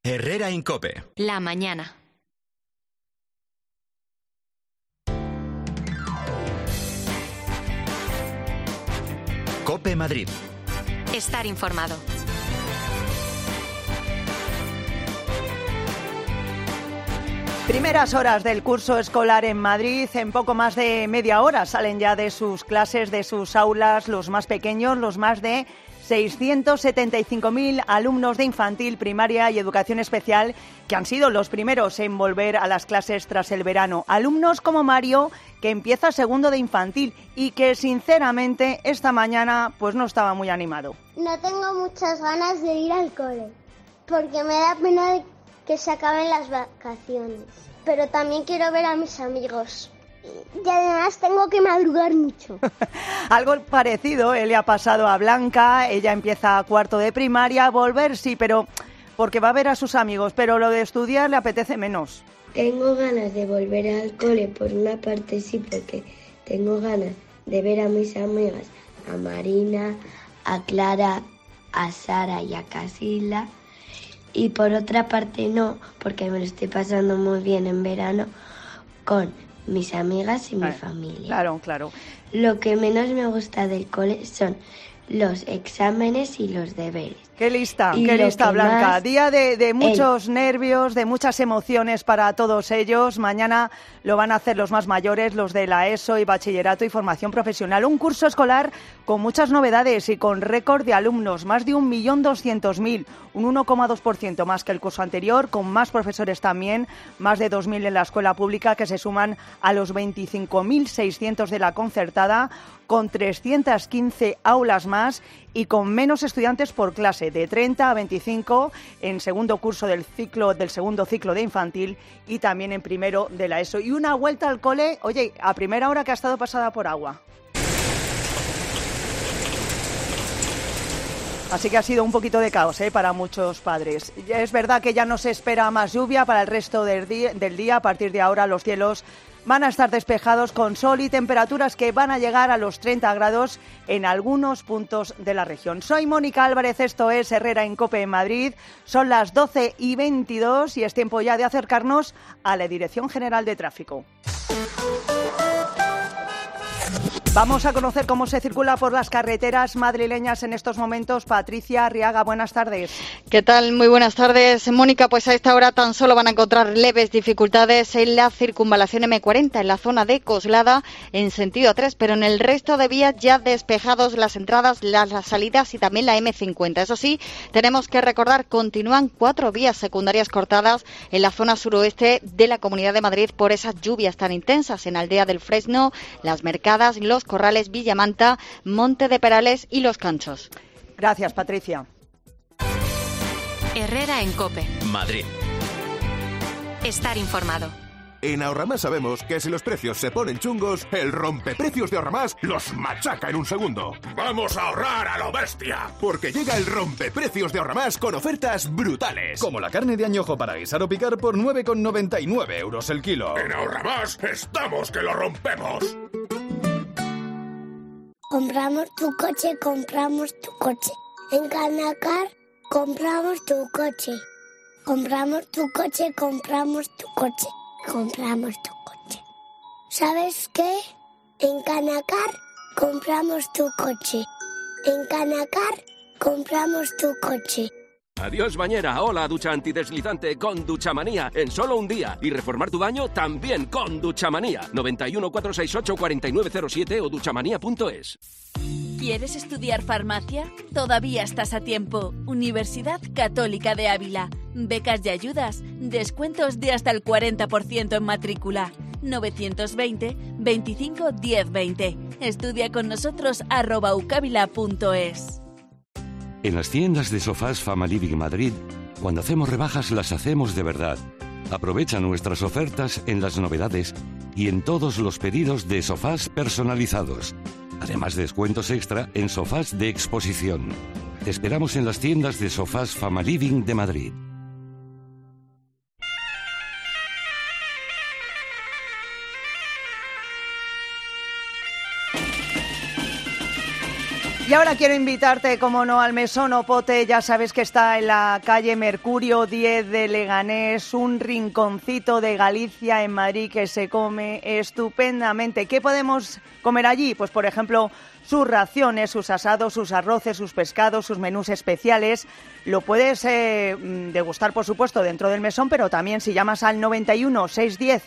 Herrera en COPE. La mañana. COPE Madrid. Estar informado. Primeras horas del curso escolar en Madrid. En poco más de media hora salen ya de sus clases, de sus aulas, los más pequeños, los más de 675.000 alumnos de infantil, primaria y educación especial, que han sido los primeros en volver a las clases tras el verano. Alumnos como Mario, que empieza segundo de infantil y que sinceramente esta mañana pues no estaba muy animado. No tengo muchas ganas de ir al cole, porque me da pena de que se acaben las vacaciones, pero también quiero ver a mis amigos. Y además tengo que madrugar mucho. Algo parecido le ha pasado a Blanca. Ella empieza cuarto de primaria. Volver sí, pero porque va a ver a sus amigos, pero lo de estudiar le apetece menos. Tengo ganas de volver al cole, por una parte sí, porque tengo ganas de ver a mis amigas, a Marina, a Clara, a Sara y a Casila. Y por otra parte no, porque me lo estoy pasando muy bien en verano con mis amigas y mi familia. Claro. Lo que menos me gusta del cole son los exámenes y los deberes. Qué lista, Blanca. Día de muchos nervios, de muchas emociones para todos ellos. Mañana lo van a hacer los más mayores, los de la ESO y bachillerato y formación profesional. Un curso escolar con muchas novedades y con récord de alumnos, más de 1.200.000, un 1,2% más que el curso anterior, con más profesores también, más de 2.000 en la escuela pública, que se suman a los 25.600 de la concertada, con 315 aulas más y con menos estudiantes por clase, de 30 a 25 en segundo curso del segundo ciclo de infantil y también en primero de la ESO. Y una vuelta al cole, oye, a primera hora que ha estado pasada por agua. Así que ha sido un poquito de caos para muchos padres. Es verdad que ya no se espera más lluvia para el resto del día. A partir de ahora los cielos van a estar despejados con sol y temperaturas que van a llegar a los 30 grados en algunos puntos de la región. Soy Mónica Álvarez, esto es Herrera en COPE en Madrid. Son las 12:22 y es tiempo ya de acercarnos a la Dirección General de Tráfico. Vamos a conocer cómo se circula por las carreteras madrileñas en estos momentos. Patricia Arriaga, buenas tardes. ¿Qué tal? Muy buenas tardes, Mónica. Pues a esta hora tan solo van a encontrar leves dificultades en la circunvalación M40, en la zona de Coslada, en sentido A3, pero en el resto de vías ya despejados las entradas, las salidas y también la M50. Eso sí, tenemos que recordar, continúan 4 vías secundarias cortadas en la zona suroeste de la Comunidad de Madrid por esas lluvias tan intensas en Aldea del Fresno, Las Mercadas, Los Corrales, Villamanta, Monte de Perales y Los Canchos. Gracias, Patricia. Herrera en COPE. Madrid. Estar informado. En Ahorramás sabemos que si los precios se ponen chungos, el rompeprecios de Ahorramás los machaca en un segundo. ¡Vamos a ahorrar a lo bestia! Porque llega el rompeprecios de Ahorramás con ofertas brutales. Como la carne de añojo para guisar o picar por 9,99 euros el kilo. En Ahorramás estamos que lo rompemos. Compramos tu coche. En Canacar compramos tu coche. Compramos tu coche. ¿Sabes qué? En Canacar compramos tu coche. Adiós bañera, hola ducha antideslizante con Duchamanía en solo un día y reformar tu baño también con Duchamanía. 91 468 4907 o duchamanía.es. ¿Quieres estudiar farmacia? Todavía estás a tiempo. Universidad Católica de Ávila. Becas y ayudas. Descuentos de hasta el 40% en matrícula. 920 25 10 20. Estudia con nosotros @ucavila.es. En las tiendas de sofás Fama Living Madrid, cuando hacemos rebajas las hacemos de verdad. Aprovecha nuestras ofertas en las novedades y en todos los pedidos de sofás personalizados. Además de descuentos extra en sofás de exposición. Te esperamos en las tiendas de sofás Fama Living de Madrid. Y ahora quiero invitarte, como no, al Mesón Opote. Ya sabes que está en la calle Mercurio 10 de Leganés, un rinconcito de Galicia en Madrid que se come estupendamente. ¿Qué podemos comer allí? Pues, por ejemplo, sus raciones, sus asados, sus arroces, sus pescados, sus menús especiales. Lo puedes degustar, por supuesto, dentro del mesón, pero también si llamas al 91 610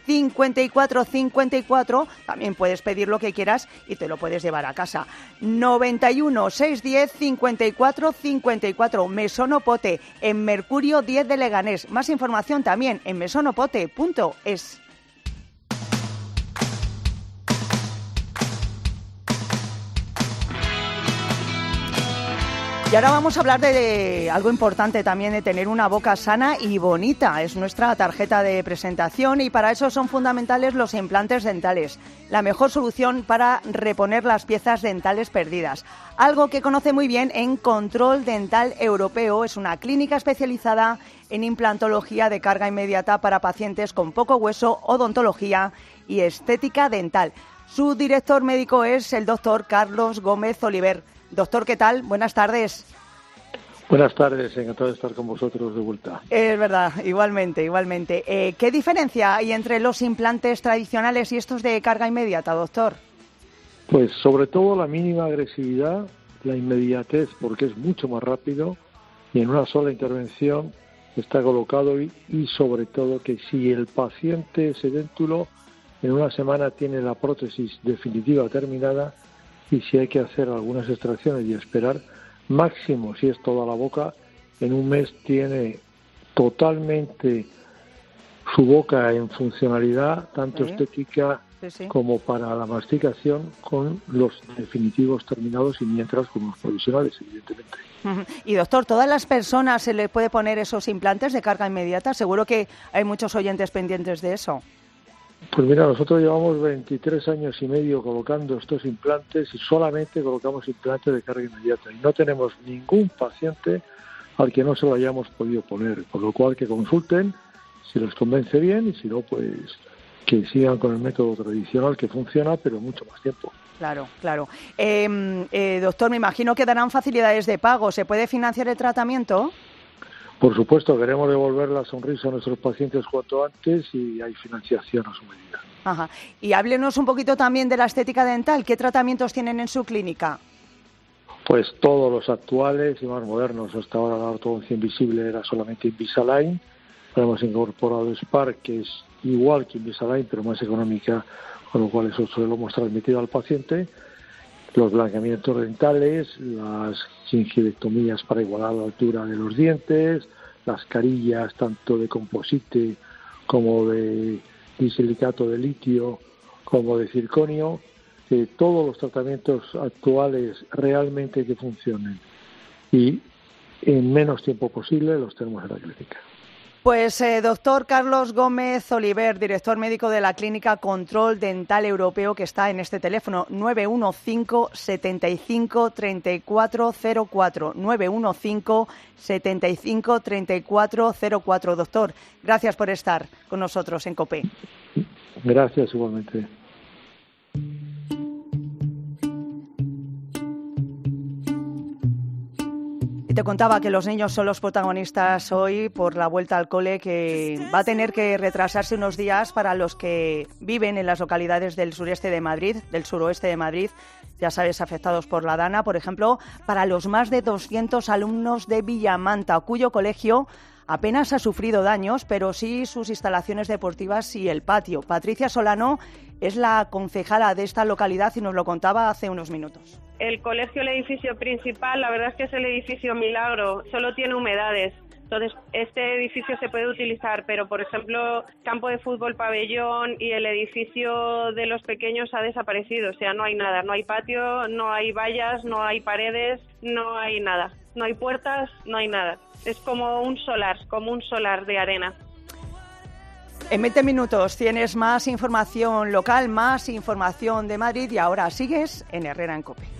54 también puedes pedir lo que quieras y te lo puedes llevar a casa. 91 610 54 Mesón Opote en Mercurio 10 de Leganés. Más información también en mesonopote.es. Y ahora vamos a hablar de algo importante también, de tener una boca sana y bonita. Es nuestra tarjeta de presentación y para eso son fundamentales los implantes dentales. La mejor solución para reponer las piezas dentales perdidas. Algo que conoce muy bien en Control Dental Europeo. Es una clínica especializada en implantología de carga inmediata para pacientes con poco hueso, odontología y estética dental. Su director médico es el doctor Carlos Gómez Oliver. Doctor, ¿qué tal? Buenas tardes. Buenas tardes, encantado de estar con vosotros de vuelta. Es verdad, igualmente. ¿Qué diferencia hay entre los implantes tradicionales y estos de carga inmediata, doctor? Pues sobre todo la mínima agresividad, la inmediatez, porque es mucho más rápido y en una sola intervención está colocado y sobre todo que si el paciente sedéntulo en una semana tiene la prótesis definitiva terminada, y si hay que hacer algunas extracciones y esperar, máximo si es toda la boca, en un mes tiene totalmente su boca en funcionalidad, tanto estética como para la masticación, con los definitivos terminados y mientras con los provisionales, evidentemente. Y doctor, ¿todas las personas se le puede poner esos implantes de carga inmediata? Seguro que hay muchos oyentes pendientes de eso. Pues mira, nosotros llevamos 23 años y medio colocando estos implantes y solamente colocamos implantes de carga inmediata y no tenemos ningún paciente al que no se lo hayamos podido poner, con lo cual que consulten si les convence bien y si no, pues que sigan con el método tradicional que funciona, pero mucho más tiempo. Claro. Doctor, me imagino que darán facilidades de pago. ¿Se puede financiar el tratamiento? Por supuesto, queremos devolver la sonrisa a nuestros pacientes cuanto antes y hay financiación a su medida. Ajá. Y háblenos un poquito también de la estética dental. ¿Qué tratamientos tienen en su clínica? Pues todos los actuales y más modernos. Hasta ahora la ortodoncia invisible era solamente Invisalign. Hemos incorporado Spark, que es igual que Invisalign, pero más económica, con lo cual eso se lo hemos transmitido al paciente. Los blanqueamientos dentales, las gingivectomías para igualar la altura de los dientes, las carillas tanto de composite como de disilicato de litio como de circonio, todos los tratamientos actuales realmente que funcionen y en menos tiempo posible los tenemos en la clínica. Pues doctor Carlos Gómez Oliver, director médico de la clínica Control Dental Europeo, que está en este teléfono 915 75 34 04, 915 75 34 04. Doctor, gracias por estar con nosotros en COPE. Gracias igualmente. Y te contaba que los niños son los protagonistas hoy por la vuelta al cole, que va a tener que retrasarse unos días para los que viven en las localidades del sureste de Madrid, del suroeste de Madrid, ya sabes, afectados por la Dana. Por ejemplo, para los más de 200 alumnos de Villamanta, cuyo colegio apenas ha sufrido daños, pero sí sus instalaciones deportivas y el patio. Patricia Solano es la concejala de esta localidad y nos lo contaba hace unos minutos. El colegio, el edificio principal, la verdad es que es el edificio Milagro, solo tiene humedades. Entonces, este edificio se puede utilizar, pero, por ejemplo, campo de fútbol, pabellón y el edificio de los pequeños ha desaparecido. O sea, no hay nada, no hay patio, no hay vallas, no hay paredes, no hay nada. No hay puertas, no hay nada. Es como un solar de arena. En 20 minutos tienes más información local, más información de Madrid y ahora sigues en Herrera en COPE.